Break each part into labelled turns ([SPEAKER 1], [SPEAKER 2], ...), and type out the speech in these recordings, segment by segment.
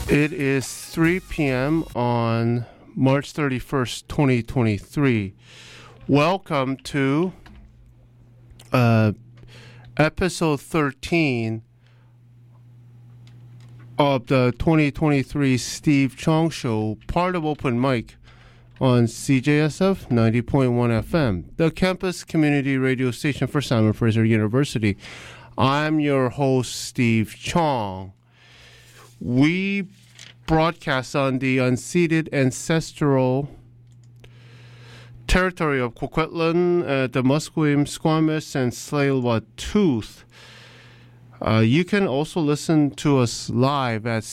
[SPEAKER 1] It is 3 p.m. on March 31st, 2023. Welcome to episode 13 of the 2023 Steve Chong Show, part of Open Mic on CJSF 90.1 FM, the campus community radio station for Simon Fraser University. I'm your host, Steve Chong. We broadcast on the unceded ancestral territory of Coquitlam, the Musqueam, Squamish, and Tsleil-Waututh. You can also listen to us live at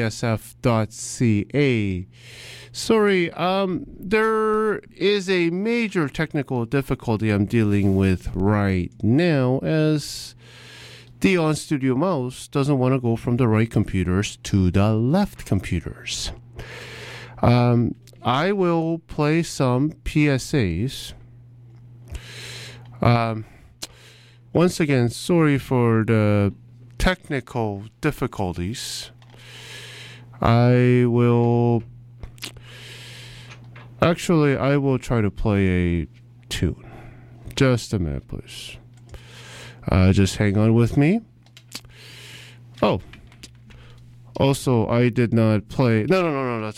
[SPEAKER 1] cjsf.ca. Sorry, there is a major technical difficulty I'm dealing with right now, as the on-studio mouse doesn't want to go from the right computers to the left computers. I will play some PSAs. Once again, sorry for the technical difficulties. I will try to play a tune. Just a minute, please. Just hang on with me. Oh. Also, I did not play... No. That's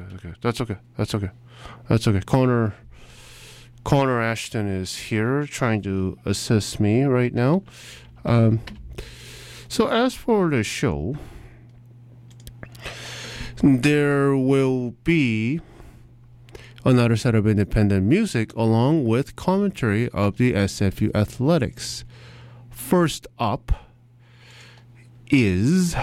[SPEAKER 1] okay. Connor Ashton is here trying to assist me right now. So as for the show, there will be another set of independent music along with commentary of the SFU Athletics. First up is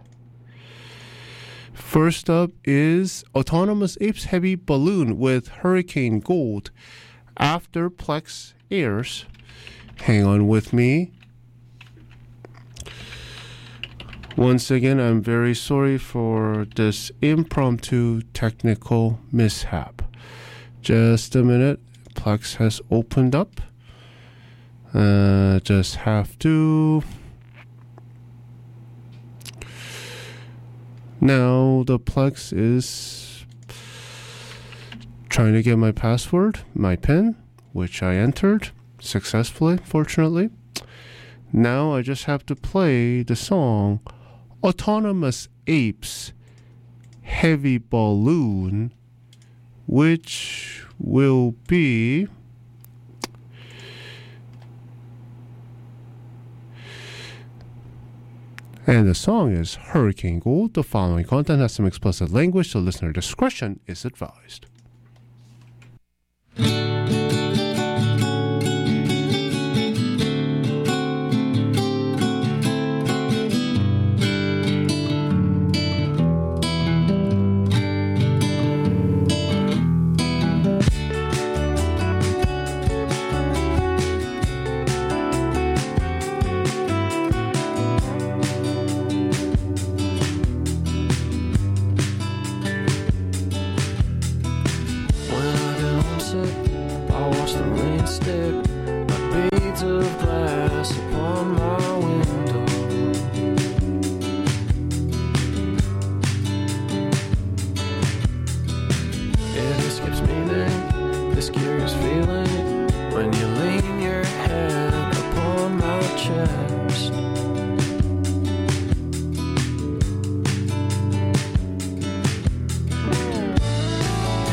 [SPEAKER 1] Autonomous Apes Heavy Balloon with Hurricane Gold. After Plex airs, hang on with me. Once again, I'm very sorry for this impromptu technical mishap. Just a minute. Plex has opened up. Just have to... Now the Plex is trying to get my password, my PIN, which I entered successfully, fortunately. Now I just have to play the song Autonomous Apes Heavy Balloon, which will be... And the song is Hurricane Gold. The following content has some explicit language, so listener discretion is advised.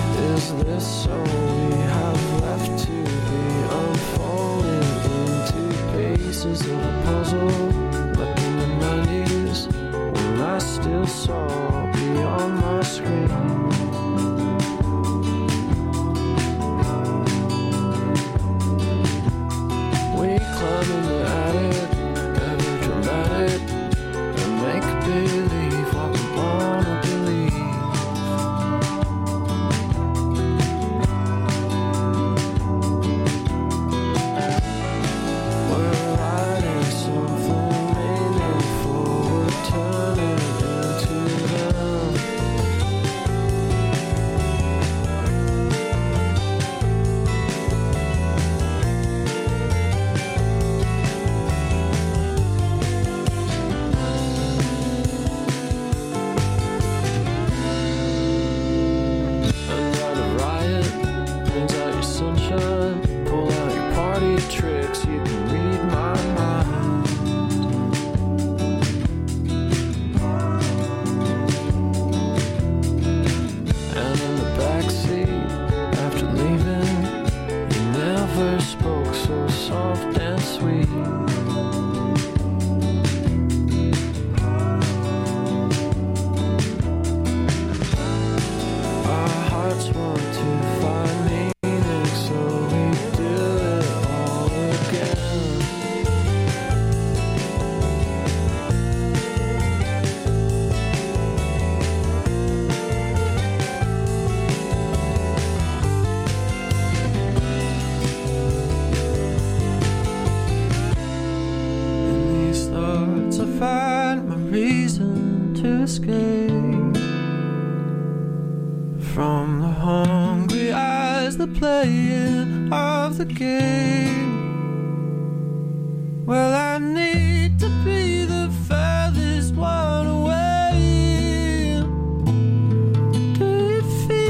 [SPEAKER 2] This so we have left to be unfolded into soft and sweet. From the hungry eyes, the playing of the game. Well, I need to be the furthest one away. Do you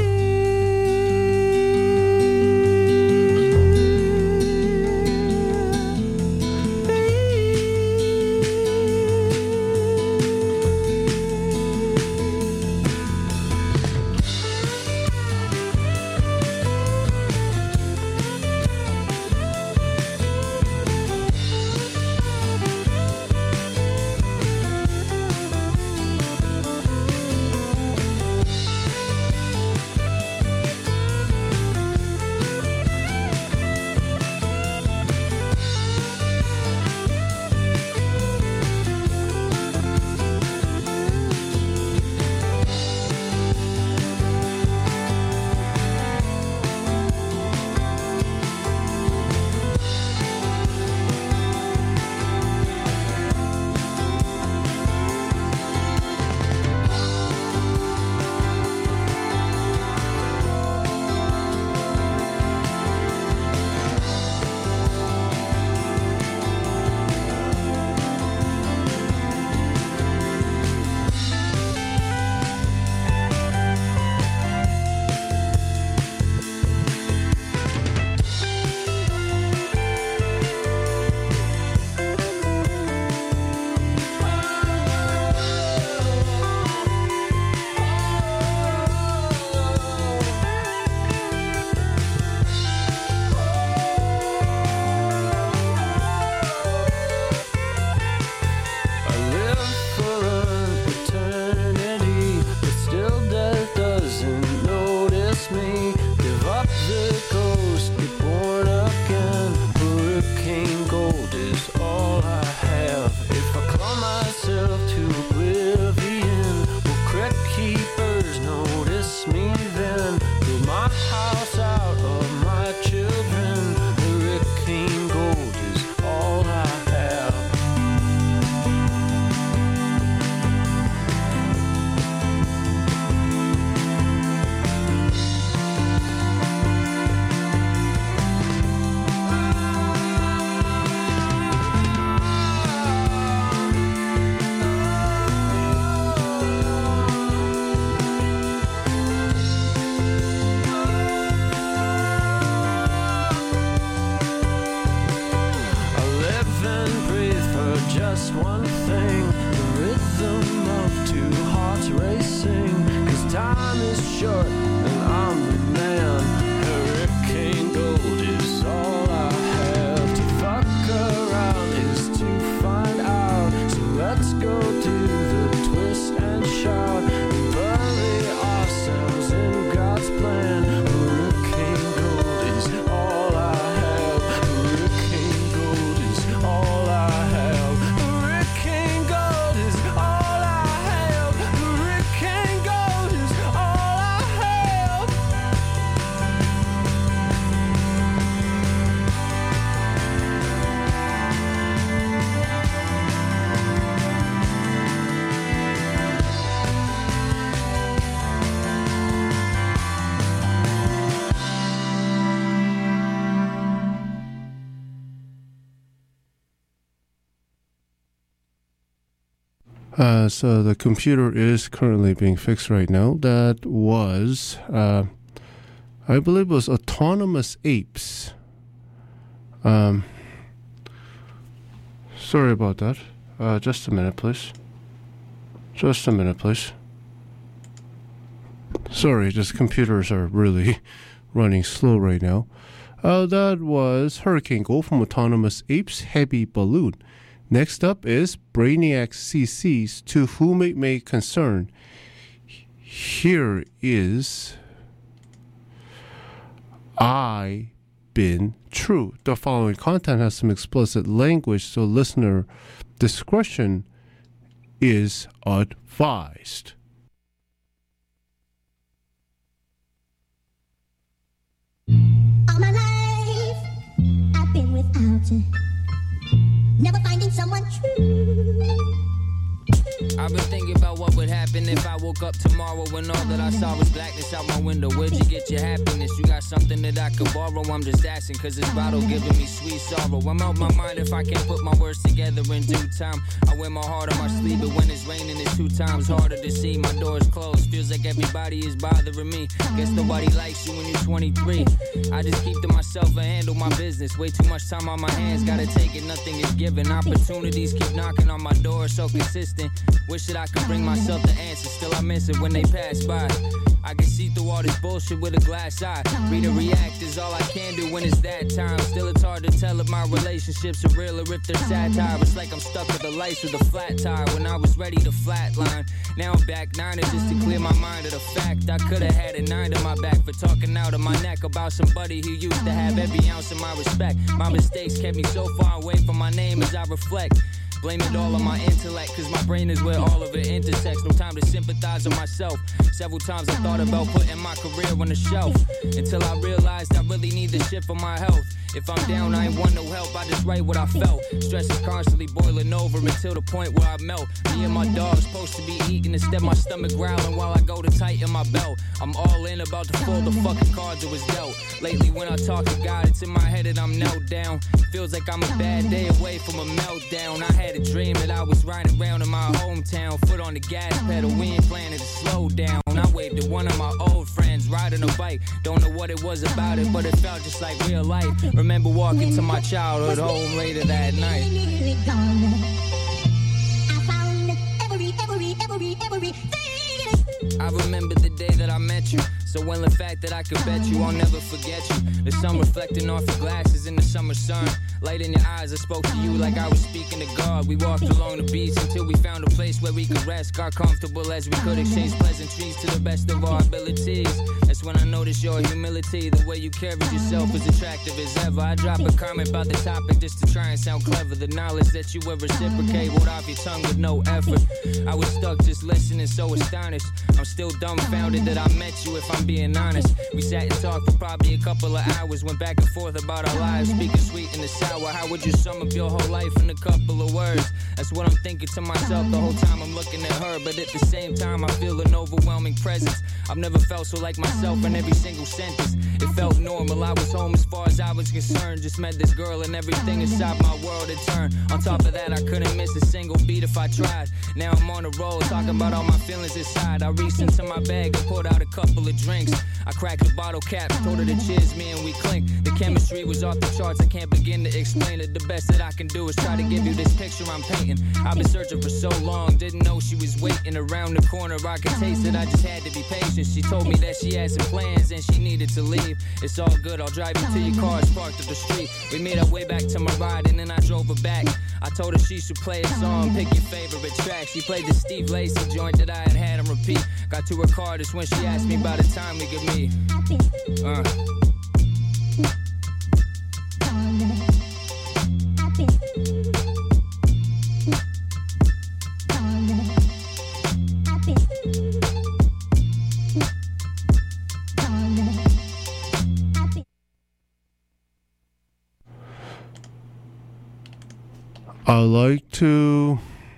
[SPEAKER 1] So the computer is currently being fixed right now. That was, I believe it was Autonomous Apes. Sorry about that. Just a minute, please. Just a minute, please. Sorry, just computers are really running slow right now. That was Hurricane Gold from Autonomous Apes Heavy Balloon. Next up is Brainiac CC's To Whom It May Concern. Here is I Been True. The following content has some explicit language, so listener discretion is advised.
[SPEAKER 3] All my life, I've been without you, never finding someone true.
[SPEAKER 4] I've been thinking about what would happen if I woke up tomorrow when all that I saw was blackness out my window. Where'd you get your happiness? You got something that I could borrow? I'm just asking cause this bottle giving me sweet sorrow. I'm out my mind if I can't put my words together in due time. I wear my heart on my sleeve, but when it's raining it's 2 times harder to see. My door's closed, feels like everybody is bothering me. Guess nobody likes you when you're 23. I just keep to myself and handle my business. Way too much time on my hands, gotta take it, nothing is given. Opportunities keep knocking on my door, so consistent. Wish that I could bring myself the answers, still I miss it when they pass by. I can see through all this bullshit with a glass eye. Read and react is all I can do when it's that time. Still it's hard to tell if my relationships are real or if they're satire. It's like I'm stuck with the lights with a flat tire when I was ready to flatline. Now I'm back 9 just to clear my mind of the fact I could've had a 9 to my back for talking out of my neck about somebody who used to have every ounce of my respect. My mistakes kept me so far away from my name as I reflect. Blame it all on my intellect, cause my brain is where all of it intersects. No time to sympathize with myself. Several times I thought about putting my career on the shelf, until I realized I really need this shit for my health. If I'm down, I ain't want no help, I just write what I felt. Stress is constantly boiling over until the point where I melt. Me and my dog's supposed to be eating, instead my stomach growling while I go to tighten my belt. I'm all in, about to fold the fucking cards that was dealt. Lately when I talk to God, it's in my head that I'm knelt down. Feels like I'm a bad day away from a meltdown. I had a dream that I was riding around in my hometown, foot on the gas pedal, we ain't planning to slow down. I waved at one of my old friends riding a bike. Don't know what it was about it, but it felt just like real life. Remember walking to my childhood home later that night. I remember the day that I met you, so well in fact that I could bet you I'll never forget you. The sun reflecting off your glasses in the summer sun. Light in your eyes, I spoke to you like I was speaking to God. We walked along the beach until we found a place where we could rest. Got comfortable as we could exchange pleasantries to the best of our abilities. That's when I noticed your humility. The way you carried yourself was attractive as ever. I drop a comment about the topic just to try and sound clever. The knowledge that you would reciprocate rolled off your tongue with no effort. I was stuck just listening, so astonished. I'm still dumbfounded that I met you, if I'm being honest. We sat and talked for probably a couple of hours. Went back and forth about our lives, speaking sweet and the sour. How would you sum up your whole life in a couple of words? That's what I'm thinking to myself the whole time I'm looking at her. But at the same time I feel an overwhelming presence. I've never felt so like myself in every single sentence. It felt normal, I was home as far as I was concerned. Just met this girl and everything inside my world had turned. On top of that I couldn't miss a single beat if I tried. Now I'm on the road talking about all my feelings inside. I reached into my bag and poured out a couple of drinks. I cracked the bottle cap, told her to cheers me and we clinked. The chemistry was off the charts, I can't begin to explain it. The best that I can do is try to give you this picture I'm painting. I've been searching for so long, didn't know she was waiting around the corner. I could taste it, I just had to be patient. She told me that she had some plans and she needed to leave. It's all good, I'll drive you to your car, it's parked up the street. We made our way back to my ride and then I drove her back. I told her she should play a song, pick your favorite track. She played the Steve Lacy joint that I had on repeat. Got to her car just when she asked me about the time we could meet.
[SPEAKER 1] I like to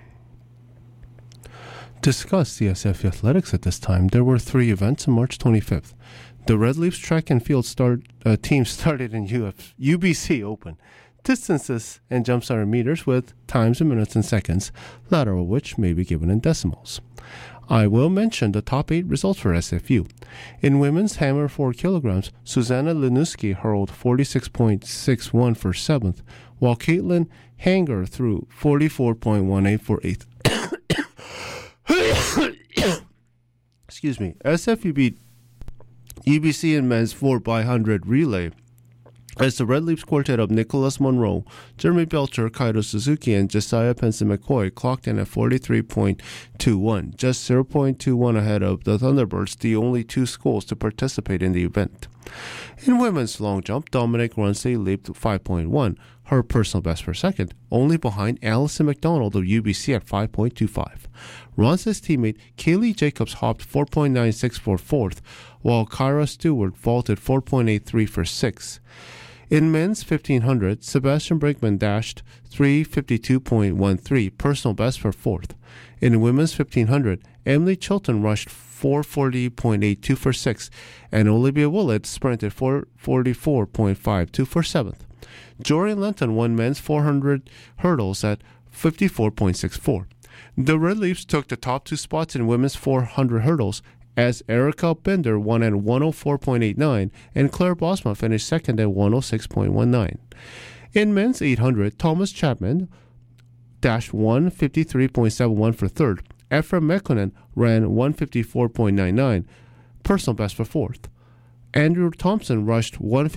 [SPEAKER 1] discuss the SF athletics at this time. There were 3 events on March 25th. The Red Leafs track and field team started in UBC Open. Distances and jumps are in meters with times in minutes and seconds, latter of which may be given in decimals. I will mention the top 8 results for SFU. In women's hammer 4 kilograms, Susanna Linuski hurled 46.61 for 7th, while Caitlin Hanger threw 44.18 for 8th. Excuse me. SFU beat UBC in men's 4x100 relay. As the Red Leafs quartet of Nicholas Monroe, Jeremy Belcher, Kaito Suzuki, and Josiah Penson-McCoy clocked in at 43.21, just 0.21 ahead of the Thunderbirds, the only two schools to participate in the event. In women's long jump, Dominic Runcie leaped 5.1, her personal best for second, only behind Allison McDonald of UBC at 5.25. Runcie's teammate Kaylee Jacobs hopped 4.96 for fourth, while Kyra Stewart vaulted 4.83 for sixth. In men's 1500, Sebastian Brinkman dashed 352.13, personal best for fourth. In women's 1500, Emily Chilton rushed 440.82 for sixth, and Olivia Willett sprinted 444.52 for seventh. Jordan Lenton won men's 400 hurdles at 54.64. The Red Leafs took the top two spots in women's 400 hurdles, as Erica Bender won at 104.89 and Claire Bosma finished second at 106.19. In men's 800, Thomas Chapman dashed 153.71 for third. Ephraim Mekkonen ran 154.99, personal best for fourth. Andrew Thompson rushed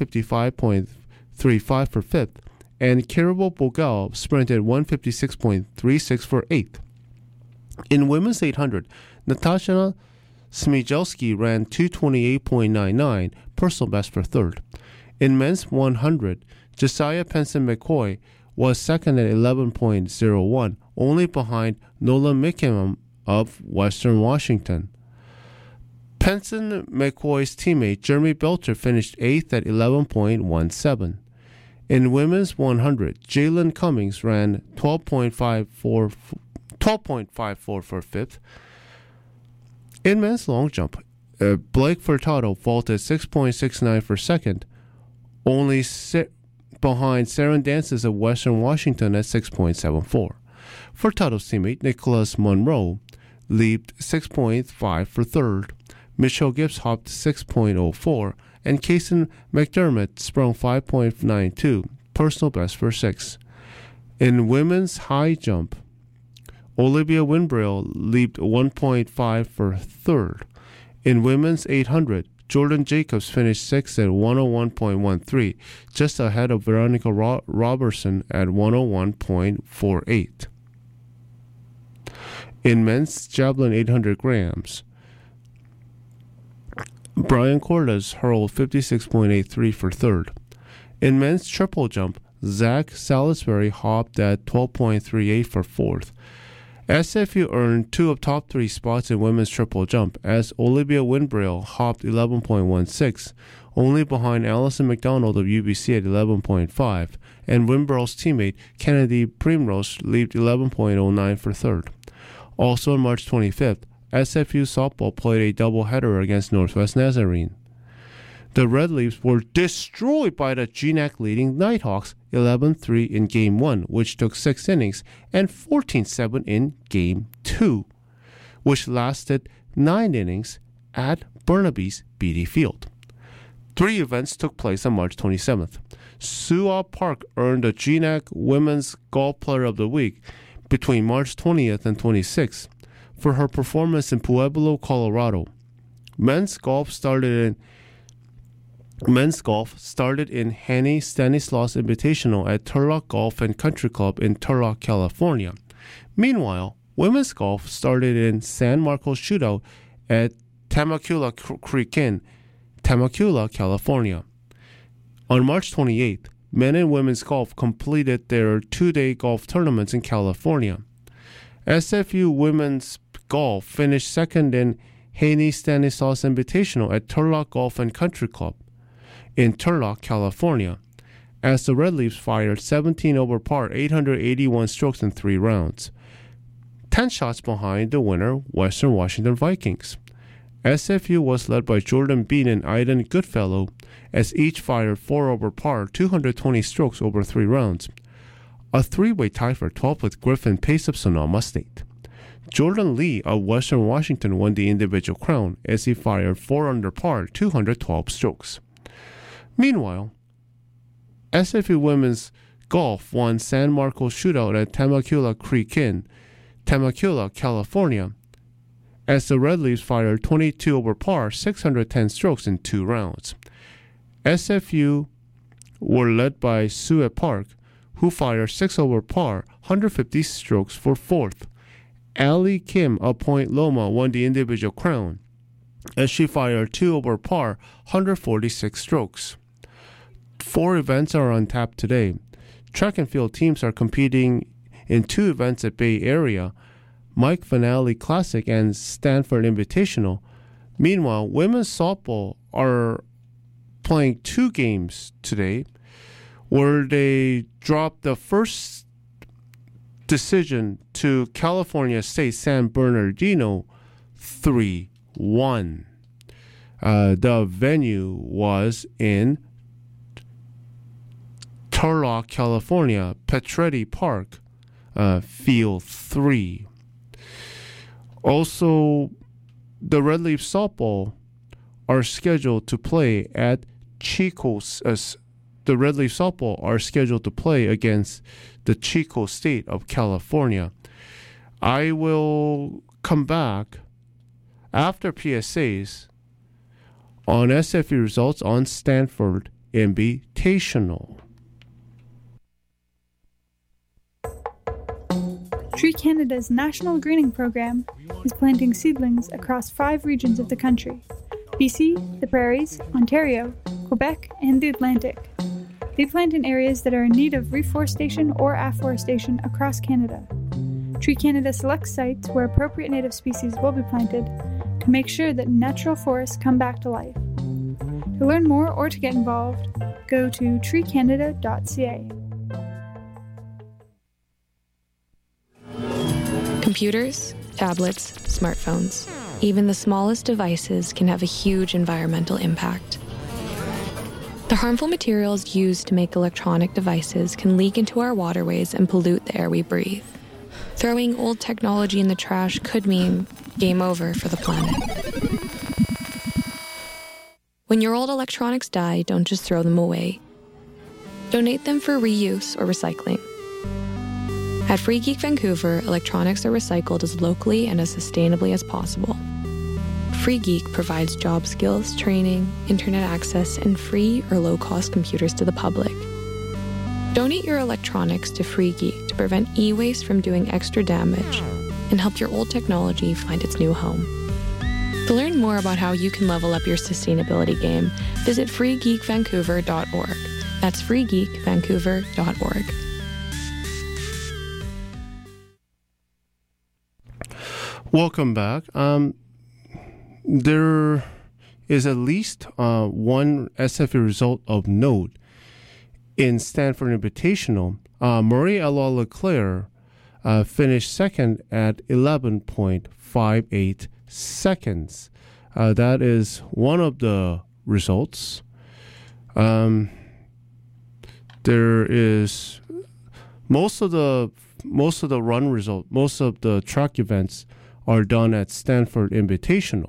[SPEAKER 1] 155.35 for fifth, and Kirabo Bogal sprinted 156.36 for eighth. In women's 800, Natasha Smijelski ran 228.99, personal best for third. In men's 100, Josiah Penson-McCoy was second at 11.01, only behind Nolan Mickham of Western Washington. Penson-McCoy's teammate Jeremy Belcher finished eighth at 11.17. In women's 100, Jalen Cummings ran 12.54 for fifth. In men's long jump, Blake Furtado vaulted 6.69 for second, only behind Saren Dances of Western Washington at 6.74. Furtado's teammate Nicholas Monroe leaped 6.5 for third. Michelle Gibbs hopped 6.04, and Kason McDermott sprung 5.92, personal best for sixth. In women's high jump, Olivia Winbrill leaped 1.5 for third. In women's 800, Jordan Jacobs finished sixth at 101.13, just ahead of Veronica Robertson at 101.48. In men's javelin 800 grams, Brian Cordes hurled 56.83 for third. In men's triple jump, Zach Salisbury hopped at 12.38 for fourth. SFU earned two of top three spots in women's triple jump, as Olivia Winbrill hopped 11.16, only behind Allison McDonald of UBC at 11.5, and Winbrill's teammate Kennedy Primrose leaped 11.09 for third. Also on March 25th, SFU softball played a doubleheader against Northwest Nazarene. The Red Leafs were destroyed by the GNAC-leading Nighthawks 11-3 in Game 1, which took 6 innings, and 14-7 in Game 2, which lasted 9 innings at Burnaby's Beatty Field. 3 events took place on March 27th. Sua Park earned the GNAC Women's Golf Player of the Week between March 20th and 26th for her performance in Pueblo, Colorado. Men's golf started in Hanny Stanislaus Invitational at Turlock Golf and Country Club in Turlock, California. Meanwhile, women's golf started in San Marcos Shootout at Temecula Creek Inn, Temecula, California. On March 28th, men and women's golf completed their 2-day golf tournaments in California. SFU women's golf finished second in Haney Stanislaus Invitational at Turlock Golf and Country Club in Turlock, California, as the Red Leafs fired 17 over par, 881 strokes in 3 rounds, 10 shots behind the winner, Western Washington Vikings. SFU was led by Jordan Bean and Aiden Goodfellow, as each fired 4 over par, 220 strokes over 3 rounds, a 3-way tie for 12th with Griffin Pace of Sonoma State. Jordan Lee of Western Washington won the individual crown as he fired 4 under par, 212 strokes. Meanwhile, SFU women's golf won San Marcos Shootout at Temecula Creek Inn, Temecula, California, as the Red Leafs fired 22 over par, 610 strokes in 2 rounds. SFU were led by Suet Park, who fired 6 over par, 150 strokes for 4th. Ali Kim of Point Loma won the individual crown, as she fired 2 over par, 146 strokes. 4 events are on tap today. Track and field teams are competing in 2 events at Bay Area, Mike Finale Classic and Stanford Invitational. Meanwhile, women's softball are playing 2 games today, where they dropped the first decision to California State San Bernardino 3-1. The venue was in Turlock, California, Petretti Park, Field 3. Also, the Red Leaf softball are scheduled to play at Chico's. The Red Leaf softball are scheduled to play against the Chico State of California. I will come back after PSAs on SFU results on Stanford Invitational.
[SPEAKER 5] Tree Canada's National Greening Program is planting seedlings across 5 regions of the country: BC, the Prairies, Ontario, Quebec, and the Atlantic. They plant in areas that are in need of reforestation or afforestation across Canada. Tree Canada selects sites where appropriate native species will be planted to make sure that natural forests come back to life. To learn more or to get involved, go to treecanada.ca.
[SPEAKER 6] Computers, tablets, smartphones, even the smallest devices can have a huge environmental impact. The harmful materials used to make electronic devices can leak into our waterways and pollute the air we breathe. Throwing old technology in the trash could mean game over for the planet. When your old electronics die, don't just throw them away. Donate them for reuse or recycling. At Free Geek Vancouver, electronics are recycled as locally and as sustainably as possible. Free Geek provides job skills, training, internet access, and free or low-cost computers to the public. Donate your electronics to Free Geek to prevent e-waste from doing extra damage and help your old technology find its new home. To learn more about how you can level up your sustainability game, visit freegeekvancouver.org. That's freegeekvancouver.org.
[SPEAKER 1] Welcome back. There is at least one SFU result of note in Stanford Invitational. Marie-Éloise Leclerc finished second at 11.58 seconds. That is one of the results. There is most of the run result, most of the track events are done at Stanford Invitational.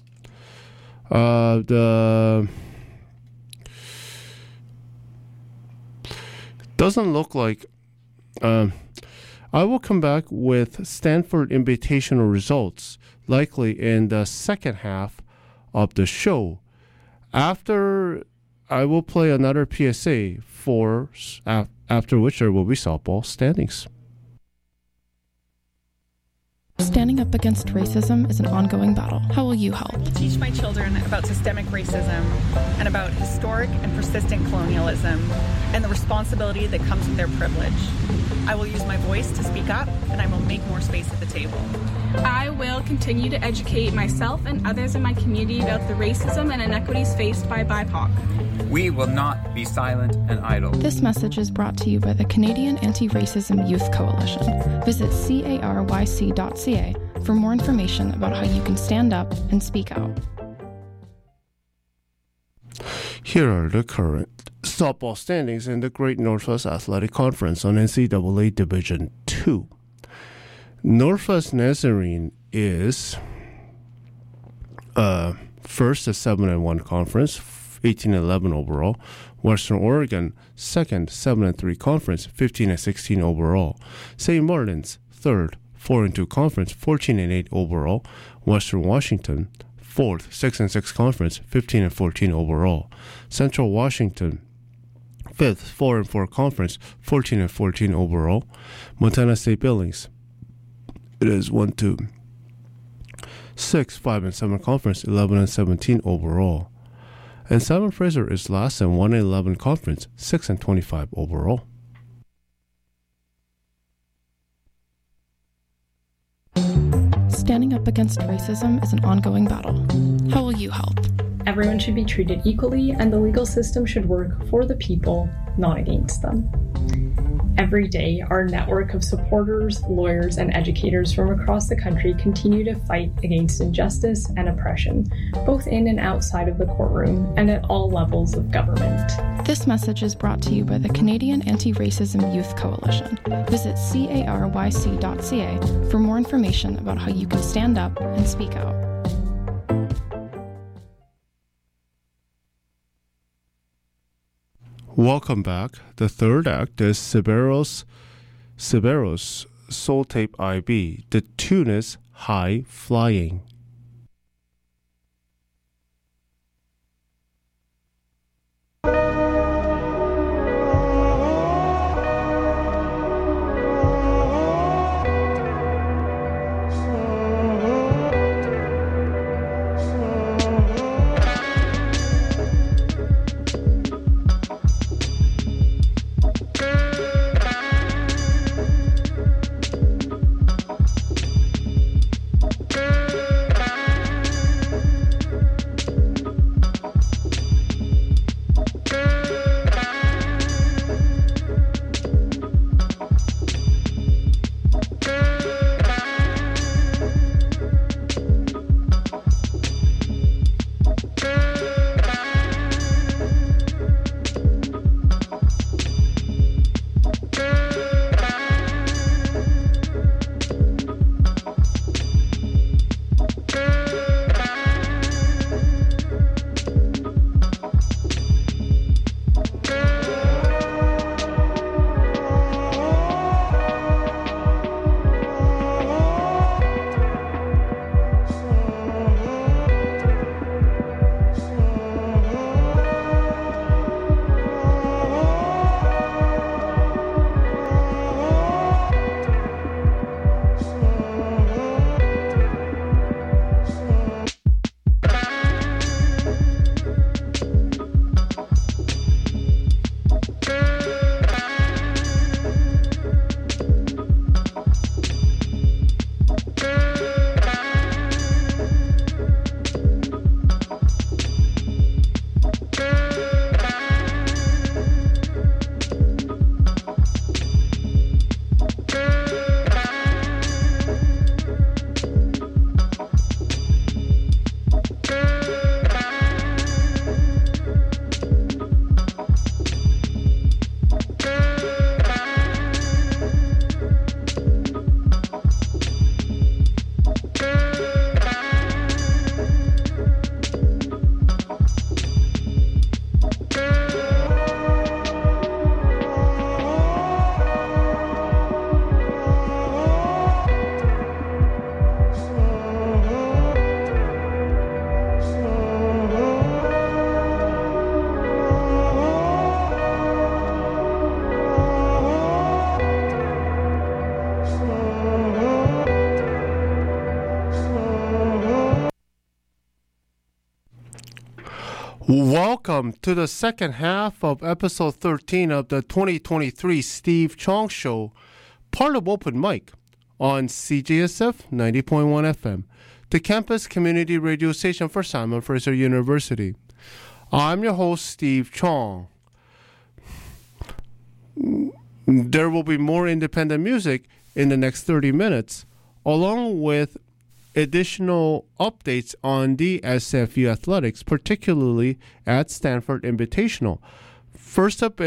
[SPEAKER 1] Doesn't look like. I will come back with Stanford Invitational results likely in the second half of the show. After I will play another PSA after which there will be softball standings.
[SPEAKER 7] Standing up against racism is an ongoing battle. How will you help?
[SPEAKER 8] To teach my children about systemic racism and about historic and persistent colonialism and the responsibility that comes with their privilege. I will use my voice to speak up, and I will make more space at the table.
[SPEAKER 9] I will continue to educate myself and others in my community about the racism and inequities faced by BIPOC.
[SPEAKER 10] We will not be silent and idle.
[SPEAKER 7] This message is brought to you by the Canadian Anti-Racism Youth Coalition. Visit caryc.ca for more information about how you can stand up and speak out.
[SPEAKER 1] Here are the current softball standings in the Great Northwest Athletic Conference on NCAA Division II. Northwest Nazarene is first at 7-1 conference, 18-11 overall. Western Oregon second, 7-3 conference, 15-16 overall. St. Martin's third, 4-2 conference, 14-8 overall. Western Washington, 4th, 6-6 conference, 15-14 overall. Central Washington, 5th, 4-4 conference, 14-14 overall. Montana State Billings, it is 1-6, 5-7 conference, 11-17 overall. And Simon Fraser is last in 1-11 conference, 6-25 overall.
[SPEAKER 7] Standing up against racism is an ongoing battle. How will you help?
[SPEAKER 11] Everyone should be treated equally, and the legal system should work for the people, not against them. Every day, our network of supporters, lawyers, and educators from across the country continue to fight against injustice and oppression, both in and outside of the courtroom and at all levels of government.
[SPEAKER 7] This message is brought to you by the Canadian Anti-Racism Youth Coalition. Visit caryc.ca for more information about how you can stand up and speak out.
[SPEAKER 1] Welcome back. The third act is Ciberos Soul Tape IB. The tune is High Flying. Welcome to the second half of episode 13 of the 2023 Steve Chong Show, part of Open Mic on CJSF 90.1 FM, the campus community radio station for Simon Fraser University. I'm your host, Steve Chong. There will be more independent music in the next 30 minutes, along with additional updates on the SFU athletics, particularly at Stanford Invitational. First up